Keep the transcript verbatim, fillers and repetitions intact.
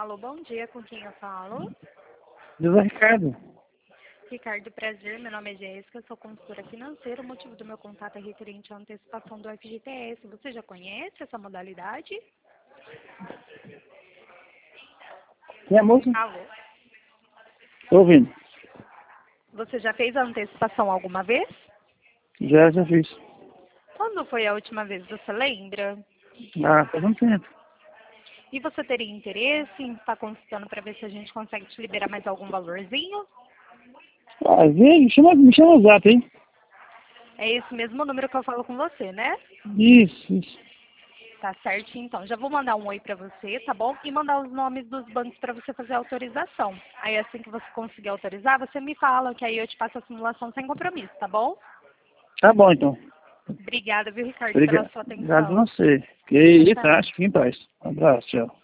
Alô, bom dia, com quem eu falo? José Ricardo. Ricardo, prazer, meu nome é Jéssica, sou consultora financeira, o motivo do meu contato é referente à antecipação do F G T S. Você já conhece essa modalidade? Quem é a moça? Alô? Tô ouvindo. Você já fez a antecipação alguma vez? Já, já fiz. Quando foi a última vez, você lembra? Ah, faz um tempo. E você teria interesse em estar consultando para ver se a gente consegue te liberar mais algum valorzinho? Ah, vê, me chama, me chama o zap, hein? É esse mesmo número que eu falo com você, né? Isso, isso. Tá certo, então. Já vou mandar um oi pra você, tá bom? E mandar os nomes dos bancos pra você fazer a autorização. Aí assim que você conseguir autorizar, você me fala, que aí eu te passo a simulação sem compromisso, tá bom? Tá bom, então. Obrigada, viu, Ricardo, pela Obrigado. sua Obrigado atenção. a você. Que Tchau, isso, tchau. acho que fique em paz. Um abraço, tchau.